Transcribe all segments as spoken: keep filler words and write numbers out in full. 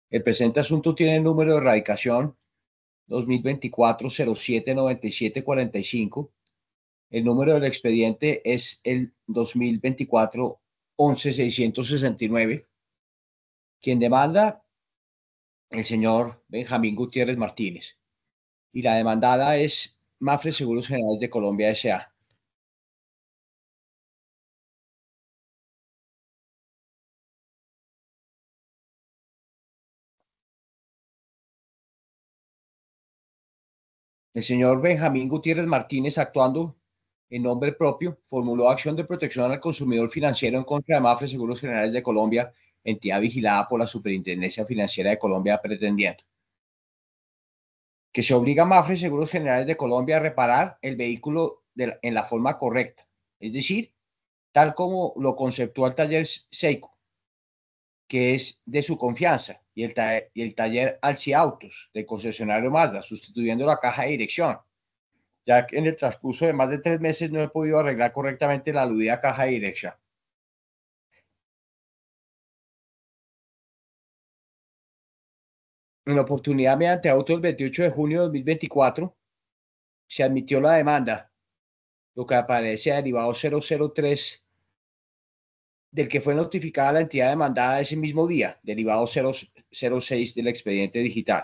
El presente asunto tiene el número de erradicación dos mil veinticuatro cero siete noventa y siete cuarenta y cinco. El número del expediente es el dos mil veinticuatro once seiscientos sesenta y nueve. Quien demanda, el señor Benjamín Gutiérrez Martínez. Y la demandada es Mafre Seguros Generales de Colombia S A. El señor Benjamín Gutiérrez Martínez, actuando en nombre propio, formuló acción de protección al consumidor financiero en contra de Mafre Seguros Generales de Colombia, entidad vigilada por la Superintendencia Financiera de Colombia, pretendiendo que se obliga a Mafre Seguros Generales de Colombia a reparar el vehículo de la, en la forma correcta, es decir, tal como lo conceptuó el taller Seiko, que es de su confianza, y el, ta y el taller Alci Autos, del concesionario Mazda, sustituyendo la caja de dirección, ya que en el transcurso de más de tres meses no he podido arreglar correctamente la aludida caja de dirección. En la oportunidad, mediante auto del veintiocho de junio de dos mil veinticuatro, se admitió la demanda, lo que aparece derivado cero cero tres del que fue notificada la entidad demandada ese mismo día, derivado cero cero seis del expediente digital,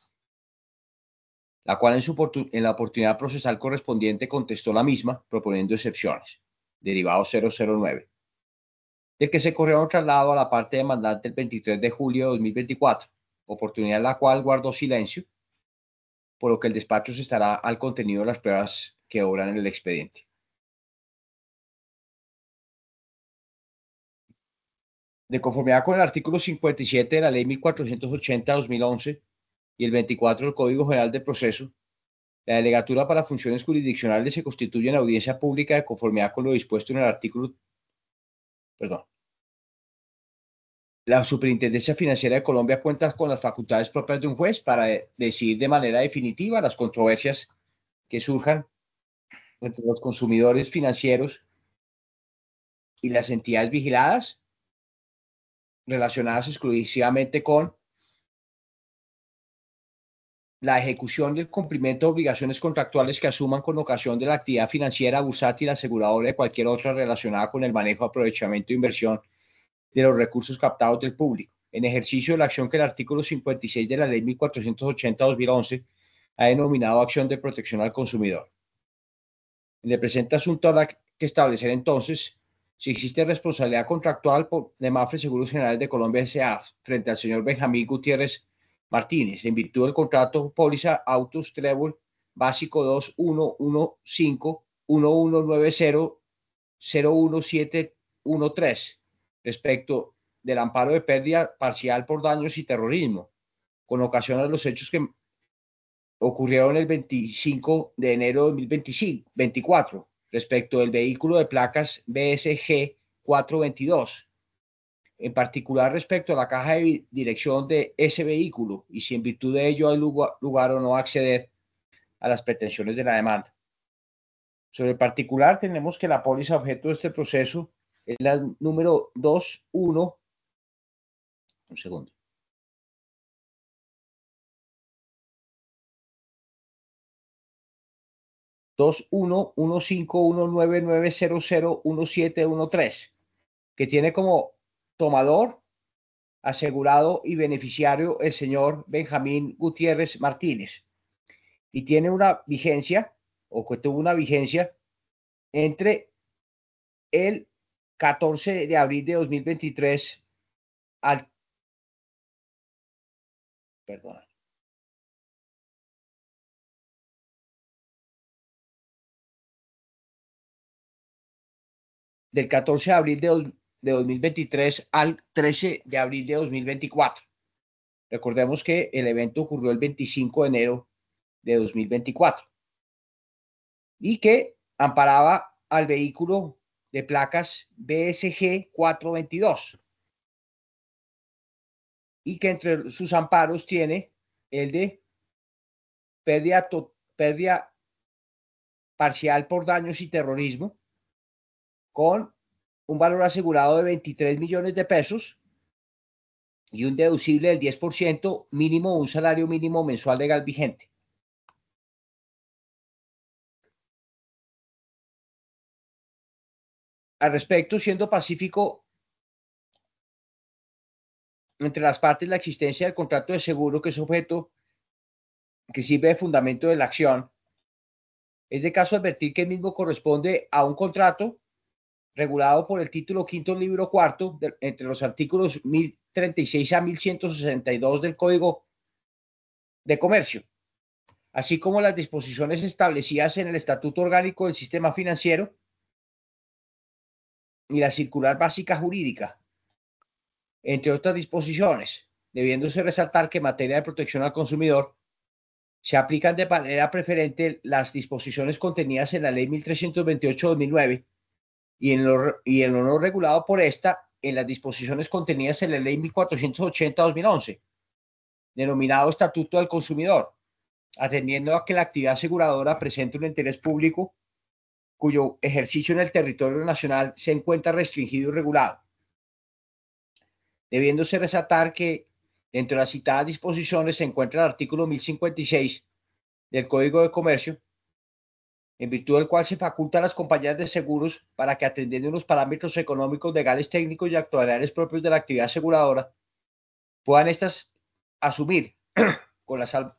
la cual en, su en la oportunidad procesal correspondiente contestó la misma, proponiendo excepciones, derivado cero cero nueve, del que se corrió un traslado a la parte demandante el veintitrés de julio de dos mil veinticuatro, oportunidad en la cual guardó silencio, por lo que el despacho se estará al contenido de las pruebas que obran en el expediente. De conformidad con el artículo cincuenta y siete de la Ley mil cuatrocientos ochenta de dos mil once y el veinticuatro del Código General de Proceso, la delegatura para funciones jurisdiccionales se constituye en audiencia pública de conformidad con lo dispuesto en el artículo, perdón. La Superintendencia Financiera de Colombia cuenta con las facultades propias de un juez para de decidir de manera definitiva las controversias que surjan entre los consumidores financieros y las entidades vigiladas relacionadas exclusivamente con la ejecución y el cumplimiento de obligaciones contractuales que asuman con ocasión de la actividad financiera, bursátil, aseguradora y cualquier otra relacionada con el manejo, aprovechamiento e inversión de los recursos captados del público, en ejercicio de la acción que el artículo cincuenta y seis de la Ley mil cuatrocientos ochenta de dos mil once ha denominado acción de protección al consumidor. En el presente asunto habrá que establecer entonces si existe responsabilidad contractual por, de Mafre Seguros Generales de Colombia S A frente al señor Benjamín Gutiérrez Martínez, en virtud del contrato póliza Autos Trébol básico dos uno uno cinco uno uno nueve cero cero uno siete uno tres respecto del amparo de pérdida parcial por daños y terrorismo, con ocasión de los hechos que ocurrieron el veinticinco de enero de dos mil veinticuatro respecto del vehículo de placas B S G cuatrocientos veintidós, en particular respecto a la caja de dirección de ese vehículo y si en virtud de ello hay lugar, lugar o no acceder a las pretensiones de la demanda. Sobre el particular, tenemos que la póliza objeto de este proceso es la número dos uno, un segundo, dos uno uno cinco uno nueve nueve cero cero uno siete uno tres, que tiene como tomador, asegurado y beneficiario el señor Benjamín Gutiérrez Martínez, y tiene una vigencia, o que tuvo una vigencia, entre el catorce de abril de dos mil veintitrés al, perdón, del catorce de abril de, de dos mil veintitrés al trece de abril de dos mil veinticuatro. Recordemos que el evento ocurrió el veinticinco de enero de dos mil veinticuatro y que amparaba al vehículo de placas B S G cuatrocientos veintidós y que entre sus amparos tiene el de pérdida, to, pérdida parcial por daños y terrorismo con un valor asegurado de veintitrés millones de pesos y un deducible del diez por ciento mínimo un salario mínimo mensual legal vigente. Al respecto, siendo pacífico entre las partes la existencia del contrato de seguro que es objeto que sirve de fundamento de la acción, es de caso advertir que el mismo corresponde a un contrato regulado por el título quinto, libro cuarto, de, entre los artículos mil treinta y seis a mil ciento sesenta y dos del Código de Comercio, así como las disposiciones establecidas en el Estatuto Orgánico del Sistema Financiero y la Circular Básica Jurídica, entre otras disposiciones, debiéndose resaltar que en materia de protección al consumidor se aplican de manera preferente las disposiciones contenidas en la Ley mil trescientos veintiocho de dos mil nueve y en, lo, y en lo no regulado por esta en las disposiciones contenidas en la Ley mil cuatrocientos ochenta de dos mil once, denominado Estatuto del Consumidor, atendiendo a que la actividad aseguradora presenta un interés público cuyo ejercicio en el territorio nacional se encuentra restringido y regulado, debiéndose resaltar que dentro de las citadas disposiciones se encuentra el artículo mil cincuenta y seis del Código de Comercio, en virtud del cual se faculta a las compañías de seguros para que, atendiendo unos parámetros económicos, legales, técnicos y actuariales propios de la actividad aseguradora, puedan estas asumir con la, sal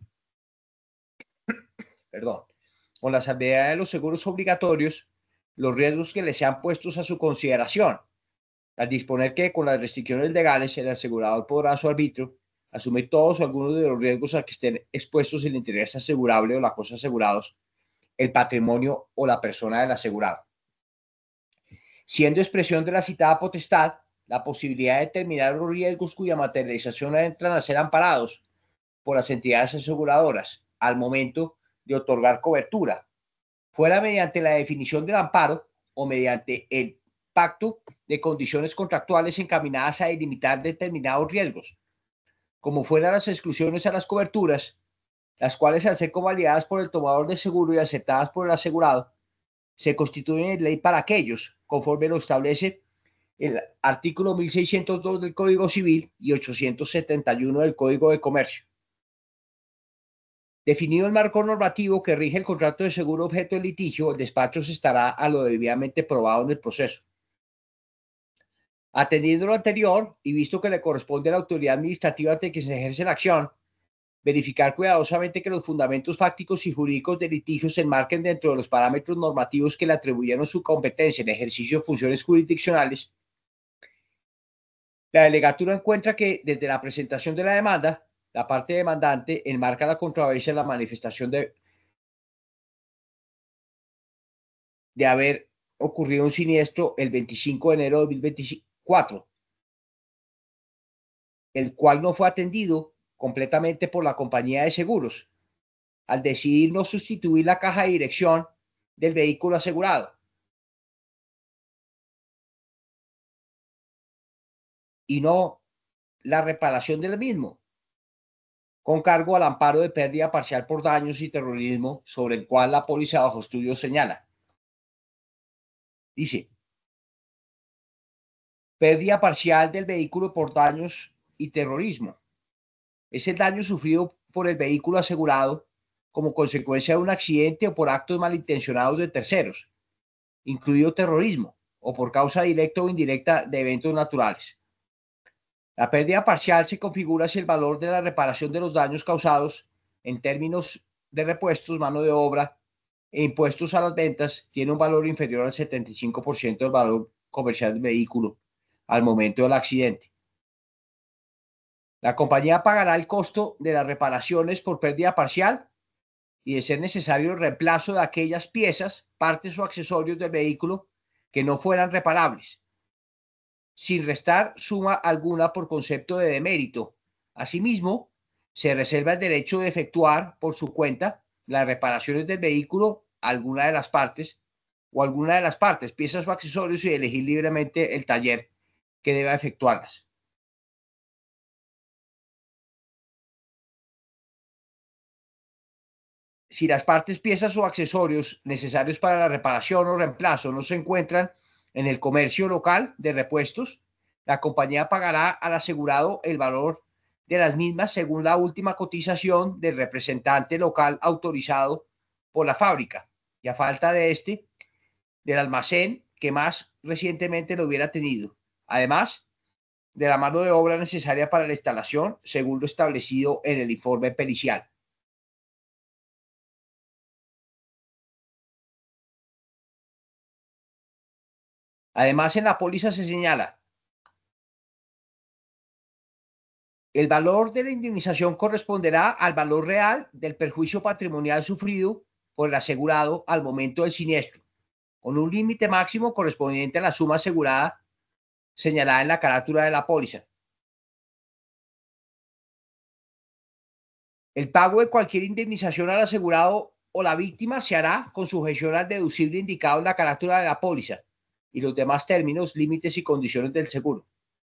perdón, con la salvedad de los seguros obligatorios los riesgos que les sean puestos a su consideración, al disponer que con las restricciones legales el asegurador podrá a su arbitrio asumir todos o algunos de los riesgos a que estén expuestos el interés asegurable o la cosa asegurados, el patrimonio o la persona del asegurado, siendo expresión de la citada potestad la posibilidad de determinar los riesgos cuya materialización entran a ser amparados por las entidades aseguradoras al momento de otorgar cobertura, fuera mediante la definición del amparo o mediante el pacto de condiciones contractuales encaminadas a delimitar determinados riesgos, como fueran las exclusiones a las coberturas, las cuales al ser convalidadas por el tomador de seguro y aceptadas por el asegurado, se constituyen en ley para aquellos, conforme lo establece el artículo mil seiscientos dos del Código Civil y ochocientos setenta y uno del Código de Comercio. Definido el marco normativo que rige el contrato de seguro objeto de litigio, el despacho se estará a lo debidamente probado en el proceso. Atendiendo lo anterior y visto que le corresponde a la autoridad administrativa ante que se ejerce la acción, verificar cuidadosamente que los fundamentos fácticos y jurídicos del litigio se enmarquen dentro de los parámetros normativos que le atribuyeron su competencia en ejercicio de funciones jurisdiccionales. La delegatura encuentra que desde la presentación de la demanda, la parte demandante enmarca la controversia en la manifestación de, de haber ocurrido un siniestro el veinticinco de enero de dos mil veinticuatro, el cual no fue atendido completamente por la compañía de seguros, al decidir no sustituir la caja de dirección del vehículo asegurado y no la reparación del mismo, con cargo al amparo de pérdida parcial por daños y terrorismo sobre el cual la póliza bajo estudio señala. Dice, pérdida parcial del vehículo por daños y terrorismo. Es el daño sufrido por el vehículo asegurado como consecuencia de un accidente o por actos malintencionados de terceros, incluido terrorismo, o por causa directa o indirecta de eventos naturales. La pérdida parcial se configura si el valor de la reparación de los daños causados en términos de repuestos, mano de obra e impuestos a las ventas tiene un valor inferior al setenta y cinco por ciento del valor comercial del vehículo al momento del accidente. La compañía pagará el costo de las reparaciones por pérdida parcial y, de ser necesario, el reemplazo de aquellas piezas, partes o accesorios del vehículo que no fueran reparables, sin restar suma alguna por concepto de demérito. Asimismo, se reserva el derecho de efectuar por su cuenta las reparaciones del vehículo a alguna de las partes o alguna de las partes, piezas o accesorios, y elegir libremente el taller que deba efectuarlas. Si las partes, piezas o accesorios necesarios para la reparación o reemplazo no se encuentran en el comercio local de repuestos, La compañía pagará al asegurado el valor de las mismas según la última cotización del representante local autorizado por la fábrica y a falta de este, del almacén que más recientemente lo hubiera tenido. Además, de la mano de obra necesaria para la instalación, según lo establecido en el informe pericial. Además, en la póliza se señala: el valor de la indemnización corresponderá al valor real del perjuicio patrimonial sufrido por el asegurado al momento del siniestro, con un límite máximo correspondiente a la suma asegurada señalada en la carátula de la póliza. El pago de cualquier indemnización al asegurado o la víctima se hará con sujeción al deducible indicado en la carátula de la póliza y los demás términos, límites y condiciones del seguro.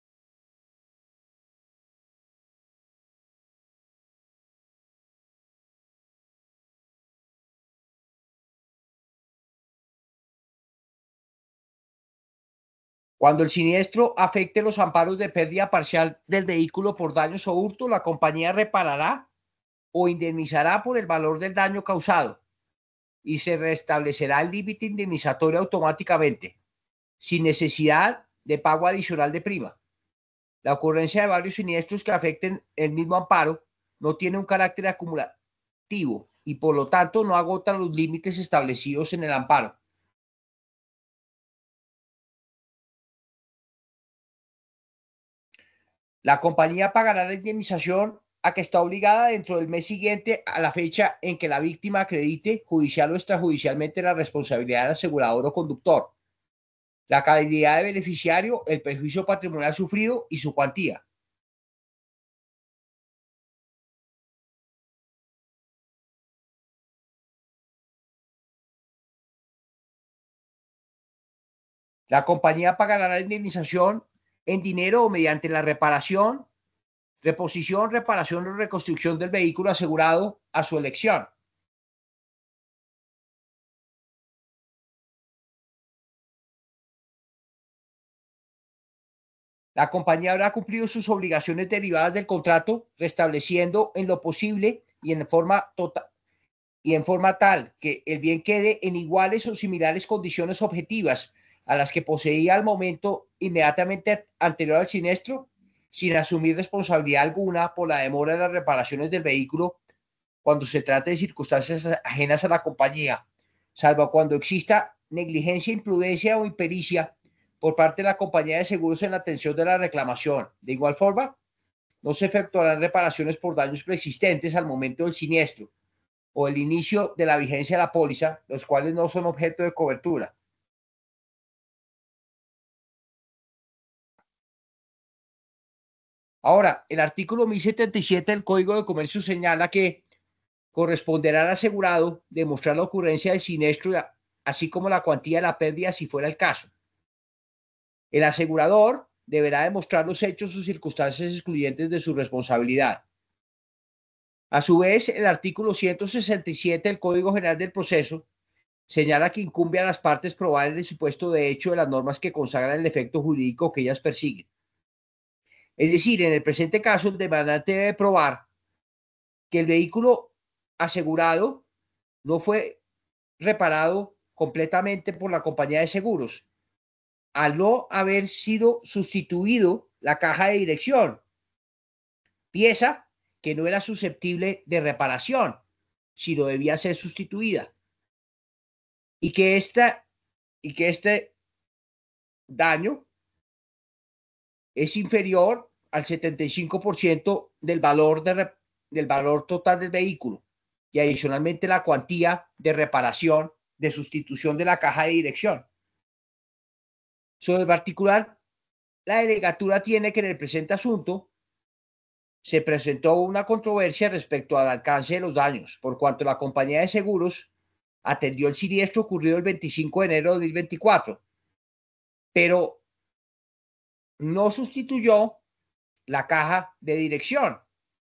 Cuando el siniestro afecte los amparos de pérdida parcial del vehículo por daños o hurto, la compañía reparará o indemnizará por el valor del daño causado y se restablecerá el límite indemnizatorio automáticamente, sin necesidad de pago adicional de prima. La ocurrencia de varios siniestros que afecten el mismo amparo no tiene un carácter acumulativo y por lo tanto no agota los límites establecidos en el amparo. La compañía pagará la indemnización a que está obligada dentro del mes siguiente a la fecha en que la víctima acredite judicial o extrajudicialmente la responsabilidad del asegurador o conductor, la calidad de beneficiario, el perjuicio patrimonial sufrido y su cuantía. La compañía pagará la indemnización en dinero o mediante la reparación, reposición, reparación o reconstrucción del vehículo asegurado a su elección. La compañía habrá cumplido sus obligaciones derivadas del contrato, restableciendo en lo posible y en forma total y en forma tal que el bien quede en iguales o similares condiciones objetivas a las que poseía al momento inmediatamente anterior al siniestro, sin asumir responsabilidad alguna por la demora de las reparaciones del vehículo cuando se trate de circunstancias ajenas a la compañía, salvo cuando exista negligencia, imprudencia o impericia por parte de la compañía de seguros en la atención de la reclamación. De igual forma, no se efectuarán reparaciones por daños preexistentes al momento del siniestro o el inicio de la vigencia de la póliza, los cuales no son objeto de cobertura. Ahora, el artículo mil setenta y siete del Código de Comercio señala que corresponderá al asegurado demostrar la ocurrencia del siniestro, así como la cuantía de la pérdida si fuera el caso. El asegurador deberá demostrar los hechos o circunstancias excluyentes de su responsabilidad. A su vez, el artículo ciento sesenta y siete del Código General del Proceso señala que incumbe a las partes probar el supuesto de hecho de las normas que consagran el efecto jurídico que ellas persiguen. Es decir, en el presente caso, el demandante debe probar que el vehículo asegurado no fue reparado completamente por la compañía de seguros, al no haber sido sustituido la caja de dirección, pieza que no era susceptible de reparación, sino debía ser sustituida, y que, esta, y que este daño es inferior al setenta y cinco por ciento del valor, de, del valor total del vehículo y adicionalmente la cuantía de reparación de sustitución de la caja de dirección. Sobre el particular, la delegatura tiene que en el presente asunto se presentó una controversia respecto al alcance de los daños, por cuanto la compañía de seguros atendió el siniestro ocurrido el veinticinco de enero de dos mil veinticuatro, pero no sustituyó la caja de dirección,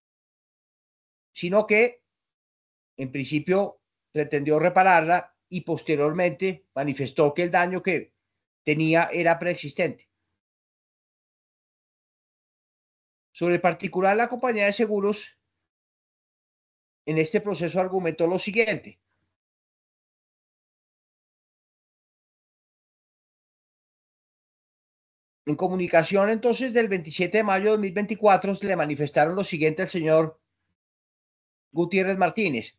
sino que en principio pretendió repararla y posteriormente manifestó que el daño que tenía era preexistente. Sobre el particular, la compañía de seguros en este proceso argumentó lo siguiente. En comunicación entonces del veintisiete de mayo de dos mil veinticuatro le manifestaron lo siguiente al señor Gutiérrez Martínez.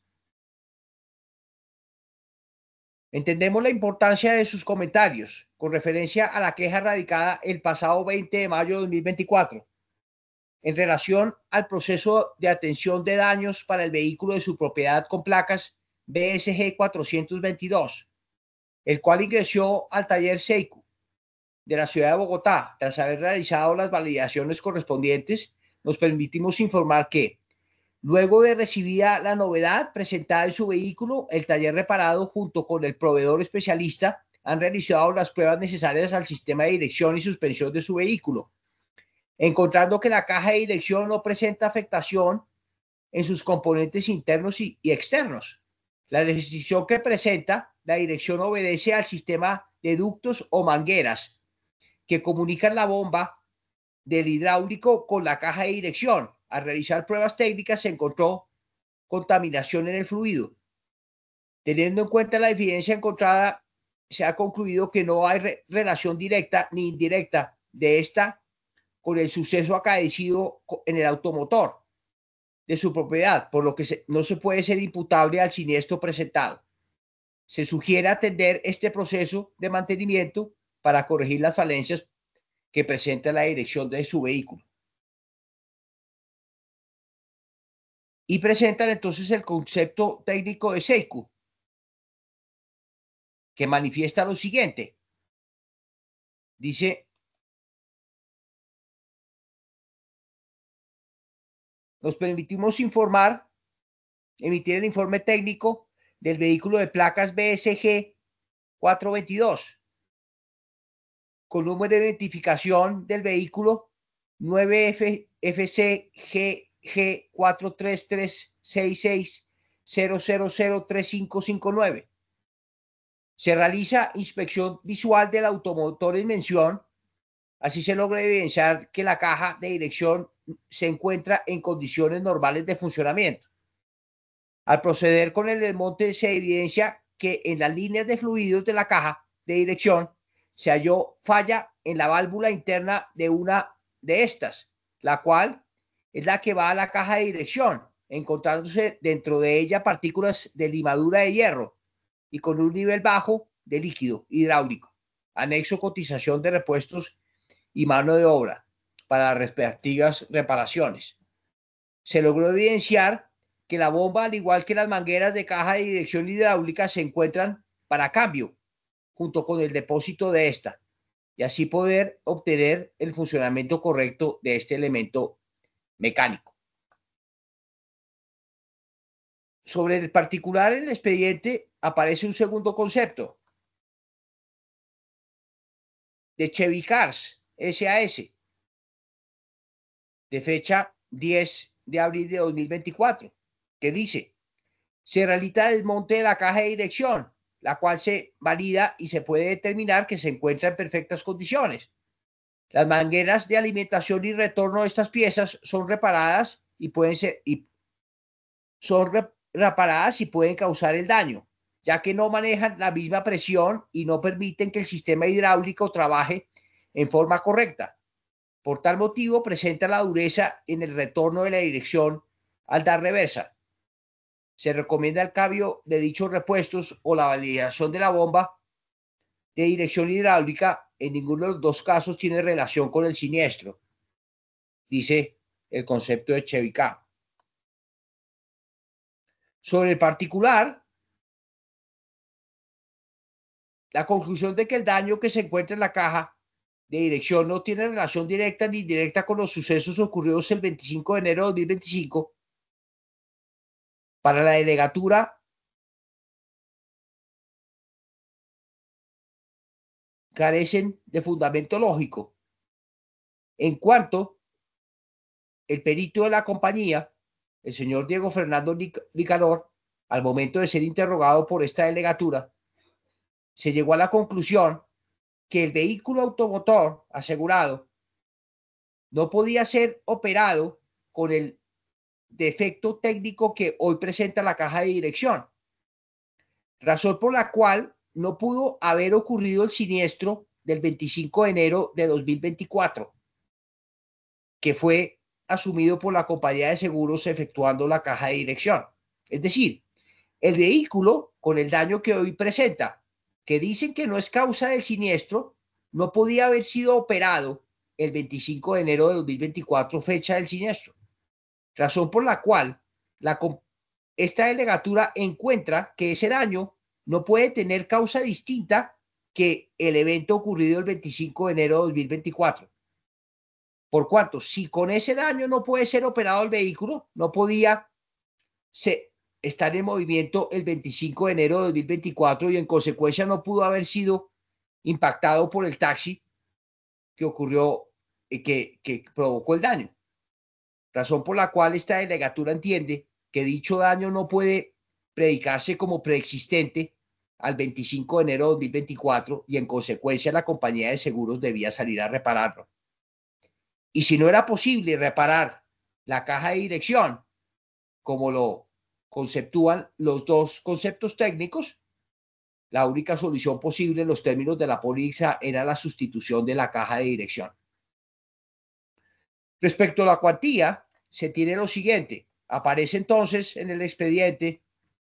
Entendemos la importancia de sus comentarios con referencia a la queja radicada el pasado veinte de mayo de dos mil veinticuatro en relación al proceso de atención de daños para el vehículo de su propiedad con placas B S G cuatrocientos veintidós, el cual ingresó al taller Seicu de la ciudad de Bogotá. Tras haber realizado las validaciones correspondientes, nos permitimos informar que, luego de recibida la novedad presentada en su vehículo, el taller reparado junto con el proveedor especialista han realizado las pruebas necesarias al sistema de dirección y suspensión de su vehículo, encontrando que la caja de dirección no presenta afectación en sus componentes internos y, y externos. La restricción que presenta la dirección obedece al sistema de ductos o mangueras que comunican la bomba del hidráulico con la caja de dirección. Al realizar pruebas técnicas se encontró contaminación en el fluido. Teniendo en cuenta la evidencia encontrada, se ha concluido que no hay re relación directa ni indirecta de esta con el suceso acaecido en el automotor de su propiedad, por lo que se, no se puede ser imputable al siniestro presentado. Se sugiere atender este proceso de mantenimiento para corregir las falencias que presenta la dirección de su vehículo. Y presentan entonces el concepto técnico de Seicu, que manifiesta lo siguiente. Dice, nos permitimos informar, emitir el informe técnico del vehículo de placas B S G cuatrocientos veintidós, con número de identificación del vehículo nueve F C G G cuatro tres tres seis seis cero cero cero tres cinco cinco nueve. Se realiza inspección visual del automotor en mención. Así se logra evidenciar que la caja de dirección se encuentra en condiciones normales de funcionamiento. Al proceder con el desmonte se evidencia que en las líneas de fluidos de la caja de dirección se halló falla en la válvula interna de una de estas, la cual es la que va a la caja de dirección, encontrándose dentro de ella partículas de limadura de hierro y con un nivel bajo de líquido hidráulico. Anexo cotización de repuestos y mano de obra para las respectivas reparaciones. Se logró evidenciar que la bomba, al igual que las mangueras de caja de dirección hidráulica, se encuentran para cambio junto con el depósito de esta, y así poder obtener el funcionamiento correcto de este elemento mecánico. Sobre el particular en el expediente aparece un segundo concepto de Chevy Cars S A S, de fecha diez de abril de dos mil veinticuatro, que dice: se realiza el desmonte de la caja de dirección, la cual se valida y se puede determinar que se encuentra en perfectas condiciones. Las mangueras de alimentación y retorno de estas piezas son reparadas y pueden ser y son reparadas y pueden causar el daño, ya que no manejan la misma presión y no permiten que el sistema hidráulico trabaje en forma correcta. Por tal motivo, presenta la dureza en el retorno de la dirección al dar reversa. Se recomienda el cambio de dichos repuestos o la validación de la bomba de dirección hidráulica. En ninguno de los dos casos tiene relación con el siniestro, dice el concepto de Chevy Cars. Sobre el particular, la conclusión de que el daño que se encuentra en la caja de dirección no tiene relación directa ni indirecta con los sucesos ocurridos el veinticinco de enero de dos mil veinticinco, para la delegatura carecen de fundamento lógico, en cuanto el perito de la compañía, el señor Diego Fernando Nicanor, al momento de ser interrogado por esta delegatura, se llegó a la conclusión que el vehículo automotor asegurado no podía ser operado con el defecto técnico que hoy presenta la caja de dirección, razón por la cual no pudo haber ocurrido el siniestro del veinticinco de enero de dos mil veinticuatro, que fue asumido por la compañía de seguros efectuando la caja de dirección. Es decir, el vehículo con el daño que hoy presenta, que dicen que no es causa del siniestro, no podía haber sido operado el veinticinco de enero de dos mil veinticuatro, fecha del siniestro, razón por la cual la, esta delegatura encuentra que ese daño no puede tener causa distinta que el evento ocurrido el veinticinco de enero de dos mil veinticuatro. Por cuanto, si con ese daño no puede ser operado el vehículo, no podía se, estar en movimiento el veinticinco de enero de dos mil veinticuatro y en consecuencia no pudo haber sido impactado por el taxi que ocurrió, eh, que, que provocó el daño. Razón por la cual esta delegatura entiende que dicho daño no puede predicarse como preexistente al veinticinco de enero de dos mil veinticuatro y en consecuencia la compañía de seguros debía salir a repararlo. Y si no era posible reparar la caja de dirección, como lo conceptúan los dos conceptos técnicos, la única solución posible en los términos de la póliza era la sustitución de la caja de dirección. Respecto a la cuantía, se tiene lo siguiente. Aparece entonces en el expediente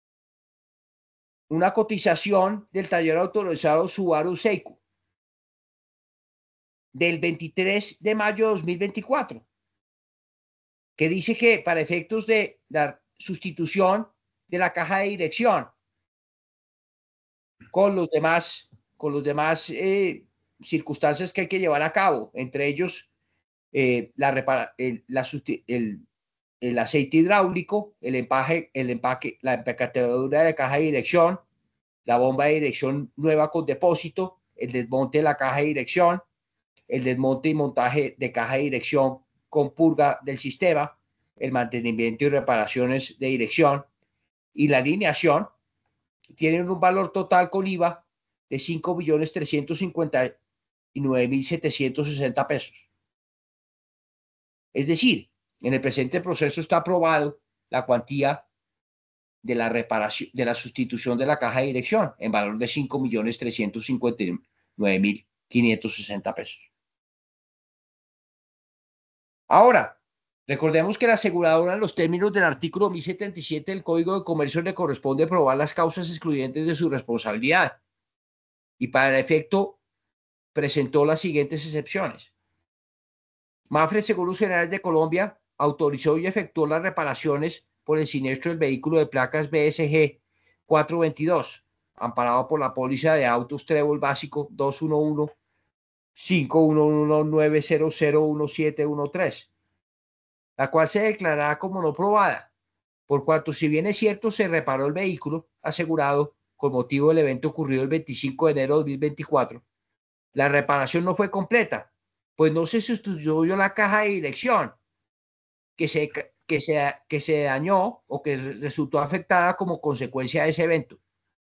una cotización del taller autorizado Subaru Seiku del veintitrés de mayo de dos mil veinticuatro, que dice que para efectos de la sustitución de la caja de dirección con los demás, con los demás eh, circunstancias que hay que llevar a cabo, entre ellos eh, la repara, el, la el, el aceite hidráulico, el empaque, el empaque, la empacadura de caja de dirección, la bomba de dirección nueva con depósito, el desmonte de la caja de dirección, el desmonte y montaje de caja de dirección con purga del sistema, el mantenimiento y reparaciones de dirección y la alineación, tienen un valor total con I V A de cinco millones trescientos cincuenta y nueve mil setecientos sesenta pesos. Es decir, en el presente proceso está aprobado la cuantía de la reparación, de la sustitución de la caja de dirección en valor de cinco millones trescientos cincuenta y nueve mil quinientos sesenta pesos. Ahora, recordemos que la aseguradora en los términos del artículo mil setenta y siete del Código de Comercio le corresponde probar las causas excluyentes de su responsabilidad y para el efecto presentó las siguientes excepciones. Mapfre Seguros Generales de Colombia autorizó y efectuó las reparaciones por el siniestro del vehículo de placas B S G cuatrocientos veintidós, amparado por la póliza de autos Trébol básico dos uno uno, cinco uno uno, nueve cero cero, uno siete uno tres, la cual se declarará como no probada, por cuanto si bien es cierto se reparó el vehículo asegurado con motivo del evento ocurrido el veinticinco de enero de dos mil veinticuatro, la reparación no fue completa, pues no se sustituyó la caja de dirección que se, que se, que se dañó o que resultó afectada como consecuencia de ese evento.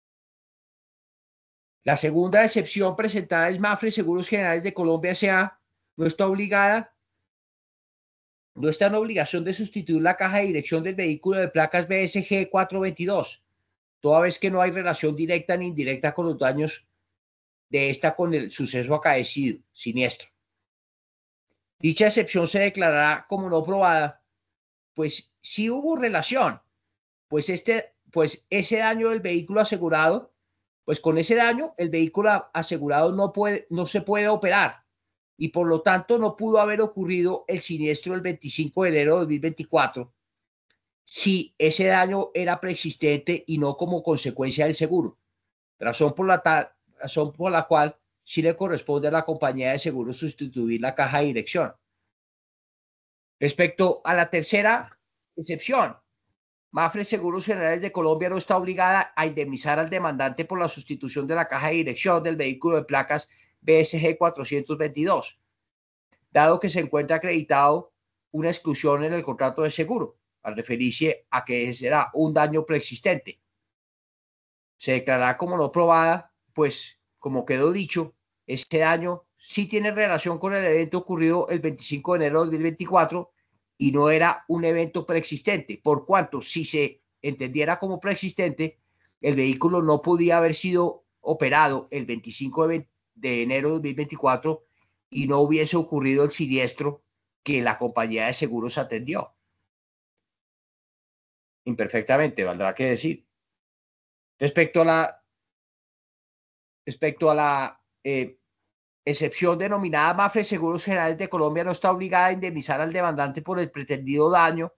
La segunda excepción presentada es Mapfre Seguros Generales de Colombia S A no está obligada, no está en obligación de sustituir la caja de dirección del vehículo de placas B S G cuatrocientos veintidós, toda vez que no hay relación directa ni indirecta con los daños de esta con el suceso acaecido, siniestro. Dicha excepción se declarará como no probada, pues si hubo relación, pues, este, pues ese daño del vehículo asegurado, pues con ese daño el vehículo asegurado no, puede, no se puede operar y por lo tanto no pudo haber ocurrido el siniestro el veinticinco de enero de dos mil veinticuatro si ese daño era preexistente y no como consecuencia del seguro, razón por la, tal, razón por la cual sí le corresponde a la compañía de seguros sustituir la caja de dirección. Respecto a la tercera excepción, Mapfre Seguros Generales de Colombia no está obligada a indemnizar al demandante por la sustitución de la caja de dirección del vehículo de placas B S G cuatrocientos veintidós, dado que se encuentra acreditado una exclusión en el contrato de seguro, al referirse a que será un daño preexistente. Se declarará como no probada, pues, como quedó dicho, ese daño sí tiene relación con el evento ocurrido el veinticinco de enero de dos mil veinticuatro y no era un evento preexistente, por cuanto si se entendiera como preexistente, el vehículo no podía haber sido operado el veinticinco de, de enero de dos mil veinticuatro y no hubiese ocurrido el siniestro que la compañía de seguros atendió. Imperfectamente, valdrá que decir. Respecto a la, respecto a la eh, excepción denominada MAFRE, Seguros Generales de Colombia no está obligada a indemnizar al demandante por el pretendido daño,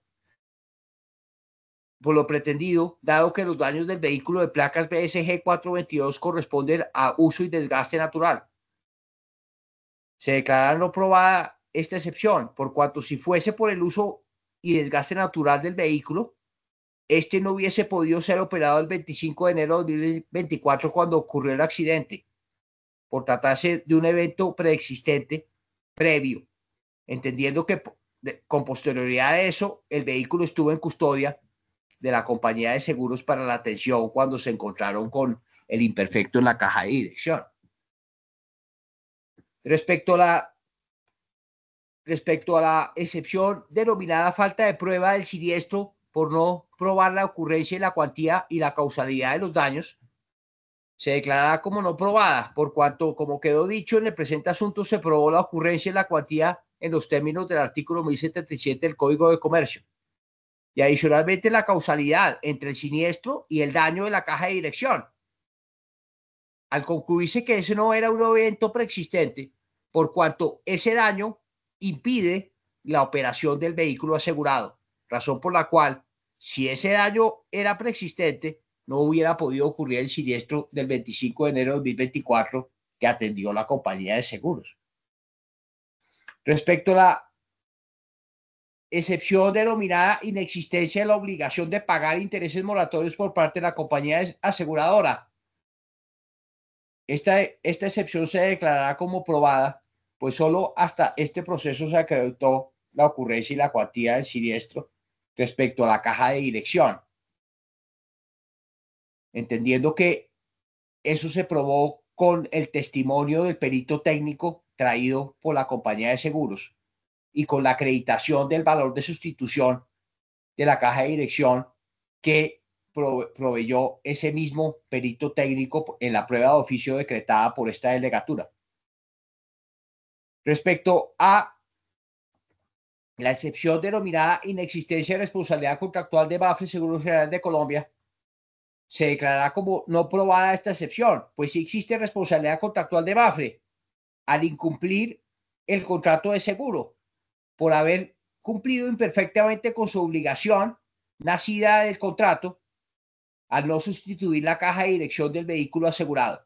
por lo pretendido, dado que los daños del vehículo de placas B S G cuatrocientos veintidós corresponden a uso y desgaste natural. Se declara no probada esta excepción, por cuanto si fuese por el uso y desgaste natural del vehículo, este no hubiese podido ser operado el veinticinco de enero de dos mil veinticuatro cuando ocurrió el accidente, por tratarse de un evento preexistente previo, entendiendo que con posterioridad a eso el vehículo estuvo en custodia de la compañía de seguros para la atención cuando se encontraron con el imperfecto en la caja de dirección. Respecto a la, respecto a la excepción denominada falta de prueba del siniestro por no probar la ocurrencia y la cuantía y la causalidad de los daños, se declarará como no probada, por cuanto, como quedó dicho en el presente asunto, se probó la ocurrencia y la cuantía en los términos del artículo mil setenta y siete del Código de Comercio. Y adicionalmente la causalidad entre el siniestro y el daño de la caja de dirección. Al concluirse que ese no era un evento preexistente, por cuanto ese daño impide la operación del vehículo asegurado, razón por la cual, si ese daño era preexistente, no hubiera podido ocurrir el siniestro del veinticinco de enero de dos mil veinticuatro que atendió la compañía de seguros. Respecto a la excepción denominada inexistencia de la obligación de pagar intereses moratorios por parte de la compañía aseguradora, Esta, esta excepción se declarará como probada, pues solo hasta este proceso se acreditó la ocurrencia y la cuantía del siniestro respecto a la caja de dirección, entendiendo que eso se probó con el testimonio del perito técnico traído por la compañía de seguros y con la acreditación del valor de sustitución de la caja de dirección que proveyó ese mismo perito técnico en la prueba de oficio decretada por esta delegatura. Respecto a la excepción denominada inexistencia de responsabilidad contractual de MAFRE Seguros Generales de Colombia, se declarará como no probada esta excepción, pues si existe responsabilidad contractual de MAFRE al incumplir el contrato de seguro por haber cumplido imperfectamente con su obligación nacida del contrato al no sustituir la caja de dirección del vehículo asegurado.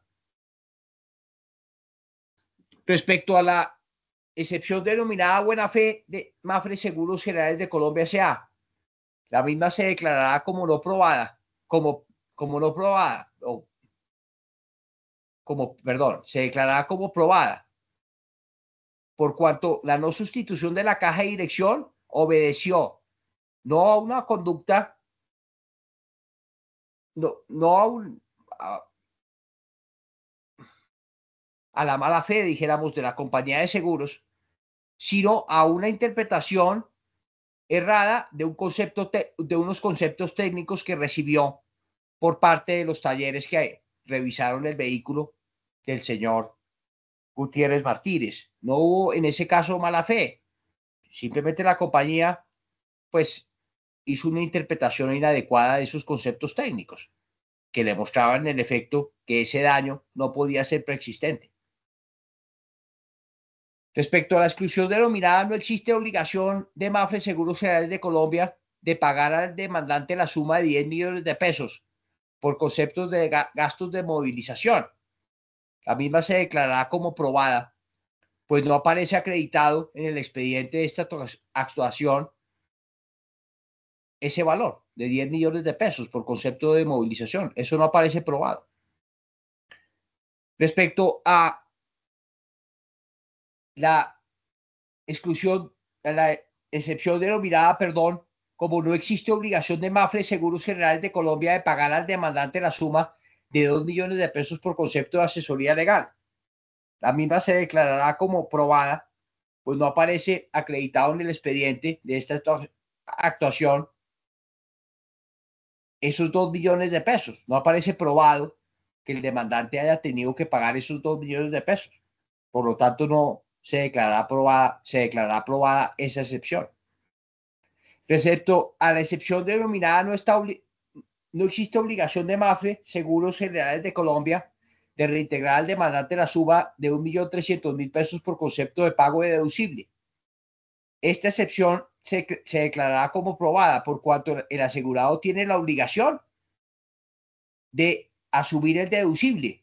Respecto a la excepción denominada buena fe de MAFRE Seguros Generales de Colombia S A, la misma se declarará como no probada, como, como no probada, o como, perdón, se declarará como probada, por cuanto la no sustitución de la caja de dirección obedeció no a una conducta, no, no a, un, a, a la mala fe, dijéramos, de la compañía de seguros, sino a una interpretación errada de, un concepto de unos conceptos técnicos que recibió por parte de los talleres que revisaron el vehículo del señor Gutiérrez Martínez. No hubo en ese caso mala fe, simplemente la compañía pues hizo una interpretación inadecuada de esos conceptos técnicos que le mostraban en efecto que ese daño no podía ser preexistente. Respecto a la exclusión denominada, no existe obligación de MAFRE Seguros Generales de Colombia de pagar al demandante la suma de diez millones de pesos por conceptos de gastos de movilización. La misma se declarará como probada, pues no aparece acreditado en el expediente de esta actuación ese valor de diez millones de pesos por concepto de movilización. Eso no aparece probado. Respecto a la exclusión, a la excepción denominada, perdón, como no existe obligación de MAFRE Seguros Generales de Colombia de pagar al demandante la suma de dos millones de pesos por concepto de asesoría legal. La misma se declarará como probada, pues no aparece acreditado en el expediente de esta actuación esos dos millones de pesos. No aparece probado que el demandante haya tenido que pagar esos dos millones de pesos. Por lo tanto, no se declarará aprobada, se declarará aprobada esa excepción. Respecto a la excepción denominada, no, está no existe obligación de MAFRE, Seguros Generales de Colombia, de reintegrar al demandante la suma de un millón trescientos mil pesos por concepto de pago de deducible. Esta excepción se, se declarará como probada por cuanto el asegurado tiene la obligación de asumir el deducible.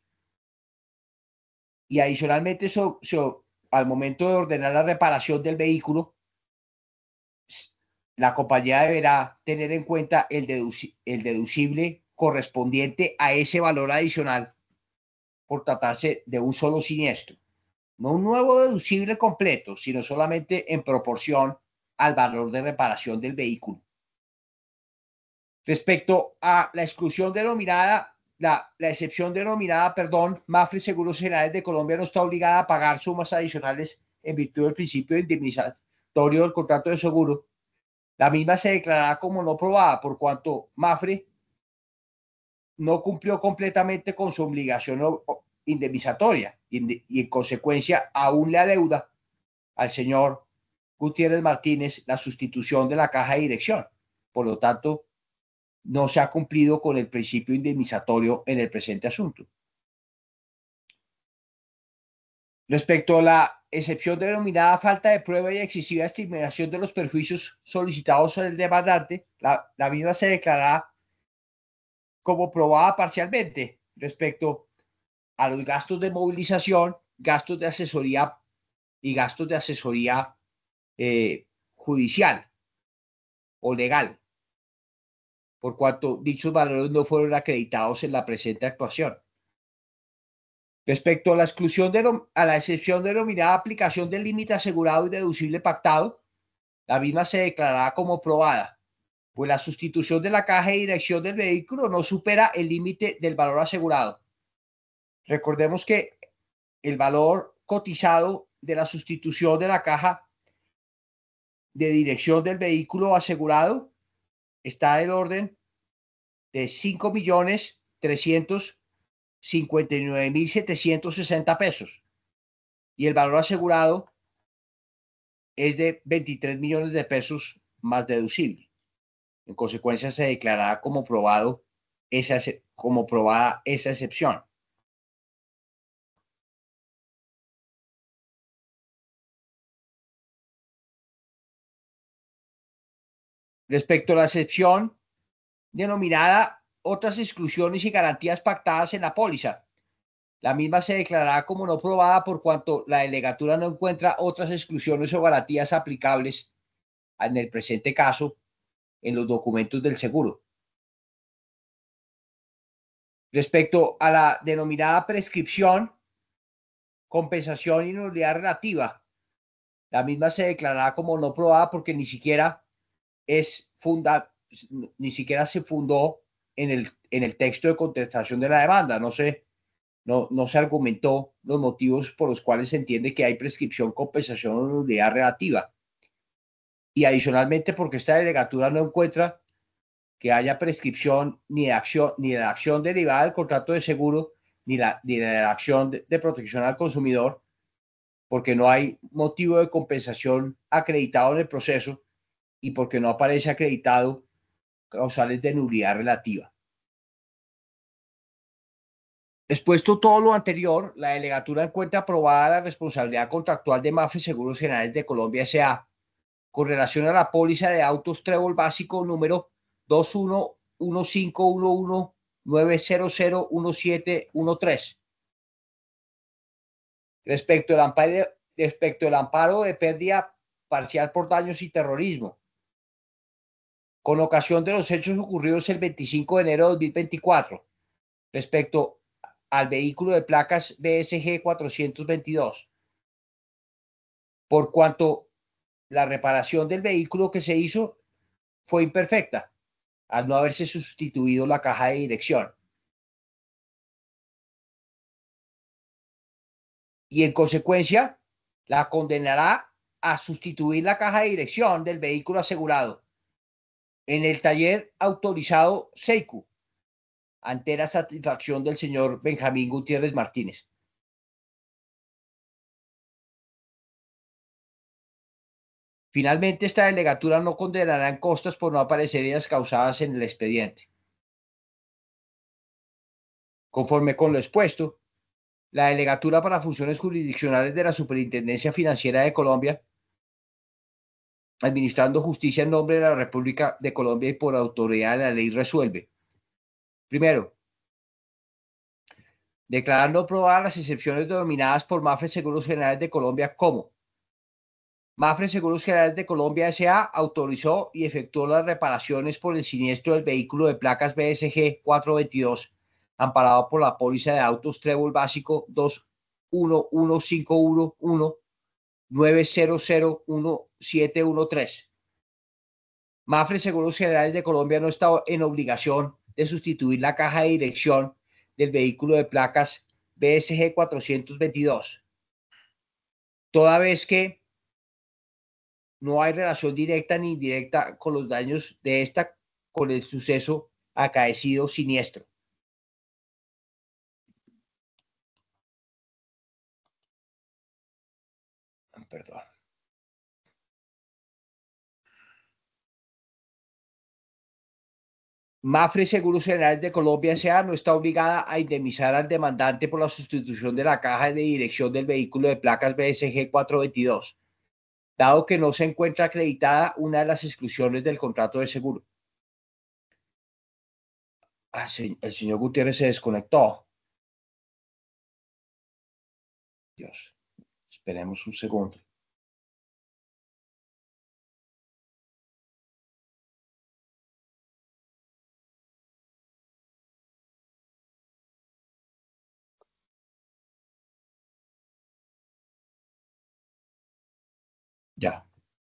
Y adicionalmente, so, so, al momento de ordenar la reparación del vehículo, la compañía deberá tener en cuenta el, deduci el deducible correspondiente a ese valor adicional por tratarse de un solo siniestro. No un nuevo deducible completo, sino solamente en proporción al valor de reparación del vehículo. Respecto a la exclusión denominada, la, la excepción denominada, perdón, MAFRE Seguros Generales de Colombia no está obligada a pagar sumas adicionales en virtud del principio de indemnizatorio del contrato de seguro. La misma se declarará como no probada por cuanto MAFRE no cumplió completamente con su obligación indemnizatoria y, y en consecuencia aún le adeuda al señor Gutiérrez Martínez la sustitución de la caja de dirección. Por lo tanto, no se ha cumplido con el principio indemnizatorio en el presente asunto. Respecto a la excepción denominada falta de prueba y excesiva estimación de los perjuicios solicitados al demandante, la, la misma se declarará como probada parcialmente respecto a los gastos de movilización, gastos de asesoría y gastos de asesoría eh, judicial o legal, por cuanto dichos valores no fueron acreditados en la presente actuación. Respecto a la exclusión de a la excepción denominada aplicación del límite asegurado y deducible pactado, la misma se declarará como probada, pues la sustitución de la caja de dirección del vehículo no supera el límite del valor asegurado. Recordemos que el valor cotizado de la sustitución de la caja de dirección del vehículo asegurado está del orden de cinco millones trescientos cincuenta y nueve mil setecientos sesenta pesos y el valor asegurado es de veintitrés millones de pesos más deducible. En consecuencia, se declarará como probado esa, como probada esa excepción. Respecto a la excepción denominada otras exclusiones y garantías pactadas en la póliza, la misma se declarará como no probada por cuanto la delegatura no encuentra otras exclusiones o garantías aplicables en el presente caso en los documentos del seguro. Respecto a la denominada prescripción, compensación y nulidad relativa, la misma se declarará como no probada porque ni siquiera es funda, ni siquiera se fundó en el, en el texto de contestación de la demanda. No se, no, no se argumentó los motivos por los cuales se entiende que hay prescripción, compensación o nulidad relativa. Y adicionalmente porque esta delegatura no encuentra que haya prescripción ni de acción, ni de la acción derivada del contrato de seguro, ni, la, ni de la acción de, de protección al consumidor, porque no hay motivo de compensación acreditado en el proceso y porque no aparece acreditado causales de nulidad relativa. Expuesto todo lo anterior, la delegatura encuentra aprobada la responsabilidad contractual de MAFRE Seguros Generales de Colombia S A con relación a la póliza de autos Trébol básico número dos uno uno cinco uno uno nueve cero cero uno siete uno tres. Respecto al amparo, respecto al amparo de pérdida parcial por daños y terrorismo, con ocasión de los hechos ocurridos el veinticinco de enero de dos mil veinticuatro, respecto al vehículo de placas B S G cuatrocientos veintidós, por cuanto la reparación del vehículo que se hizo fue imperfecta, al no haberse sustituido la caja de dirección. y en consecuencia la condenará a sustituir la caja de dirección del vehículo asegurado en el taller autorizado SEICU ante la satisfacción del señor Benjamín Gutiérrez Martínez. Finalmente, esta delegatura no condenará en costas por no aparecer en las causadas en el expediente. Conforme con lo expuesto, la Delegatura para Funciones Jurisdiccionales de la Superintendencia Financiera de Colombia, administrando justicia en nombre de la República de Colombia y por autoridad de la ley, resuelve. Primero, declarar no probadas las excepciones denominadas por Mafre Seguros Generales de Colombia como Mafre Seguros Generales de Colombia S A autorizó y efectuó las reparaciones por el siniestro del vehículo de placas B S G cuatrocientos veintidós, amparado por la póliza de autos Trébol Básico dos uno uno cinco uno uno nueve cero cero uno siete uno tres. Mafre Seguros Generales de Colombia no está en obligación de sustituir la caja de dirección del vehículo de placas B S G cuatrocientos veintidós, toda vez que no hay relación directa ni indirecta con los daños de esta con el suceso acaecido siniestro. Perdón. Mafre Seguros Generales de Colombia S A no está obligada a indemnizar al demandante por la sustitución de la caja de dirección del vehículo de placas B S G cuatrocientos veintidós, dado que no se encuentra acreditada una de las exclusiones del contrato de seguro. Ah, sí, el señor Gutiérrez se desconectó. Dios, esperemos un segundo. Ya.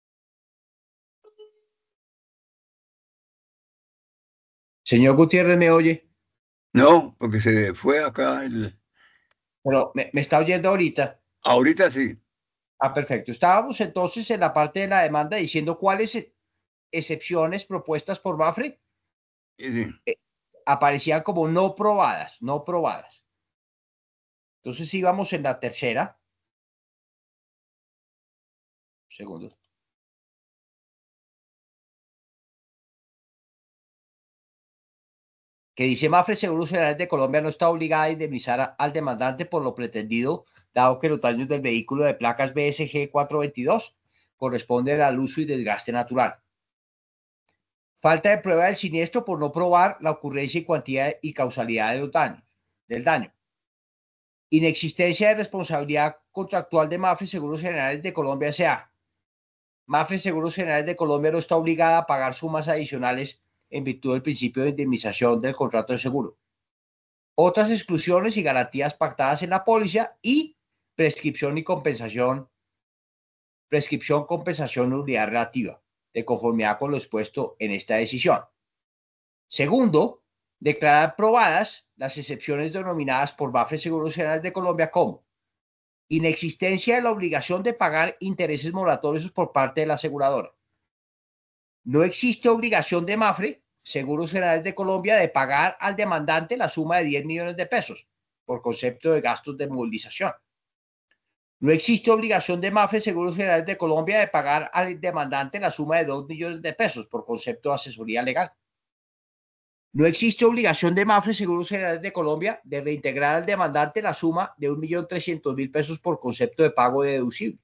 Señor Gutiérrez, ¿me oye? No, porque se fue acá el... Pero me, me está oyendo ahorita. Ahorita sí. Ah, perfecto. Estábamos entonces en la parte de la demanda diciendo cuáles e- excepciones propuestas por Mafre Sí, sí. eh, aparecían como no probadas, no probadas. Entonces íbamos en la tercera. Segundo. Que dice Mafre Seguros Generales de Colombia no está obligada a indemnizar a- al demandante por lo pretendido, dado que los daños del vehículo de placas B S G cuatrocientos veintidós corresponden al uso y desgaste natural. Falta de prueba del siniestro por no probar la ocurrencia y cuantía y causalidad de los daños, del daño. Inexistencia de responsabilidad contractual de Mafre Seguros Generales de Colombia S A. Mafre Seguros Generales de Colombia no está obligada a pagar sumas adicionales en virtud del principio de indemnización del contrato de seguro. Otras exclusiones y garantías pactadas en la póliza y prescripción y compensación, prescripción, compensación, unidad relativa, de conformidad con lo expuesto en esta decisión. Segundo, declarar probadas las excepciones denominadas por Mafre Seguros Generales de Colombia como inexistencia de la obligación de pagar intereses moratorios por parte de la aseguradora. No existe obligación de Mafre Seguros Generales de Colombia de pagar al demandante la suma de diez millones de pesos por concepto de gastos de movilización. No existe obligación de Mafre Seguros Generales de Colombia de pagar al demandante la suma de dos millones de pesos por concepto de asesoría legal. No existe obligación de Mafre Seguros Generales de Colombia de reintegrar al demandante la suma de un millón trescientos mil pesos por concepto de pago deducible.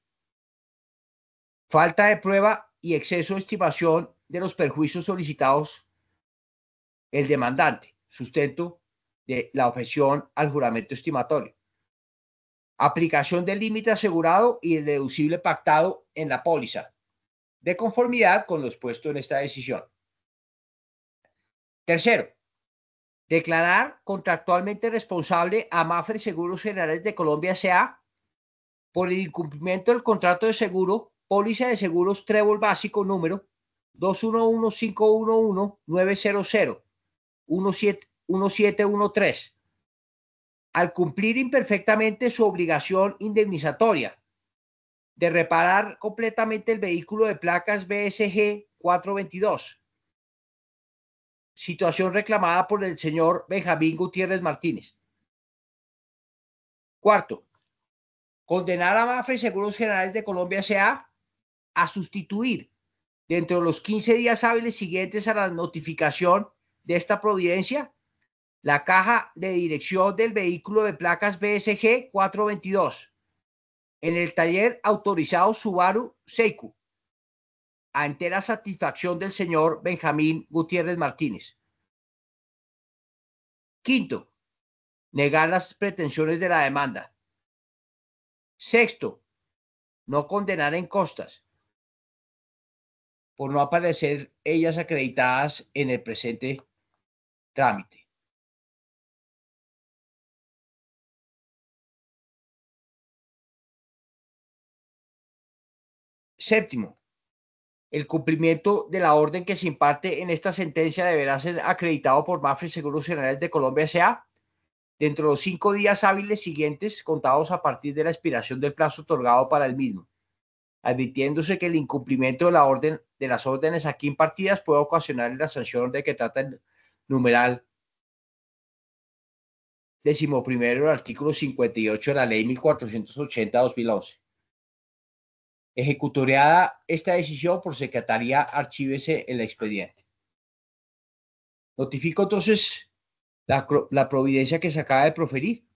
Falta de prueba y exceso de estimación de los perjuicios solicitados el demandante, sustento de la objeción al juramento estimatorio. Aplicación del límite asegurado y el deducible pactado en la póliza, de conformidad con lo expuesto en esta decisión. Tercero, declarar contractualmente responsable a Mafre Seguros Generales de Colombia S A por el incumplimiento del contrato de seguro, póliza de seguros Trébol Básico número dos uno uno cinco uno uno nueve cero cero uno siete uno tres, al cumplir imperfectamente su obligación indemnizatoria de reparar completamente el vehículo de placas B S G cuatrocientos veintidós, situación reclamada por el señor Benjamín Gutiérrez Martínez. Cuarto, condenar a Mapfre Seguros Generales de Colombia S A a sustituir dentro de los quince días hábiles siguientes a la notificación de esta providencia la caja de dirección del vehículo de placas B S G cuatrocientos veintidós en el taller autorizado Subaru Seiku, a entera satisfacción del señor Benjamín Gutiérrez Martínez. Quinto, negar las pretensiones de la demanda. Sexto, no condenar en costas, por no aparecer ellas acreditadas en el presente trámite. Séptimo, el cumplimiento de la orden que se imparte en esta sentencia deberá ser acreditado por Mapfre Seguros Generales de Colombia S A dentro de los cinco días hábiles siguientes contados a partir de la expiración del plazo otorgado para el mismo, advirtiéndose que el incumplimiento de la orden de las órdenes aquí impartidas puede ocasionar la sanción de que trata el numeral decimoprimero del artículo cincuenta y ocho de la ley mil cuatrocientos ochenta de dos mil once. Ejecutoriada esta decisión por secretaría, archívese el expediente. Notifico entonces la, la providencia que se acaba de proferir.